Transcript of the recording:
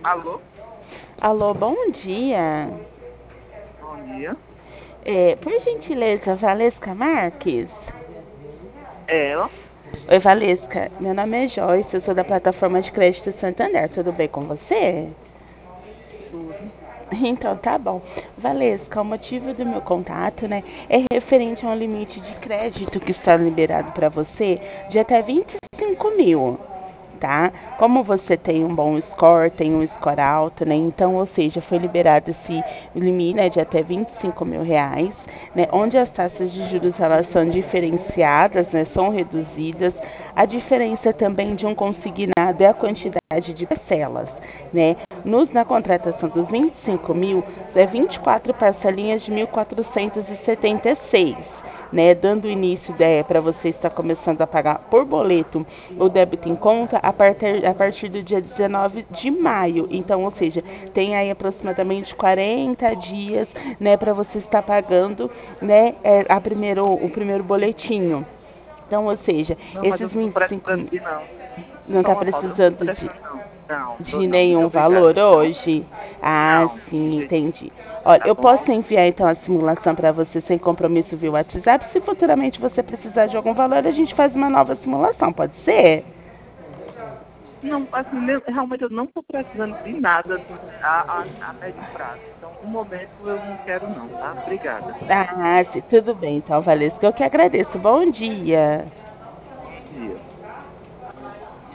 Alô, Alô, bom dia. bom dia. Por gentileza, Valesca Marques? É ela? Oi, Valesca. Meu nome é Joyce, eu sou da plataforma de crédito Santander. Tudo bem com você? Tudo. Então, tá bom. Valesca, o motivo do meu contato, né, é referente a um limite de crédito que está liberado para você de até 25 mil. Tá? Como você tem um bom score, tem um score alto, né? Então, ou seja, foi liberado esse limite, né, de até 25 mil reais, né? Onde as taxas de juros elas são diferenciadas, né? São reduzidas. A diferença também de um consignado é a quantidade de parcelas, né? Na contratação dos 25 mil, é 24 parcelinhas de 1.476, né, dando início para você estar começando a pagar por boleto o débito em conta a partir do dia 19 de maio. Então, ou seja, tem aí aproximadamente 40 dias, né, para você estar pagando, né, o primeiro boletinho. Então, ou seja, Não, mas eu esses não tô 25 precisando de não. não Só está uma pausa, eu não tô precisando de, precisando não. Não, tô de não. Muito nenhum obrigado, valor viu? hoje? Ah, Não, de sim, jeito entendi. nenhum. Olha, Tá eu bom? posso enviar então a simulação para você sem compromisso via WhatsApp. Se futuramente você precisar de algum valor, a gente faz uma nova simulação, pode ser? Não, assim, realmente eu não tô precisando de nada, assim, a médio prazo. Então, no momento eu não quero não, tá? Obrigada. Ah, sim, tudo bem então, Valesca. Eu que agradeço. Bom dia. Bom dia.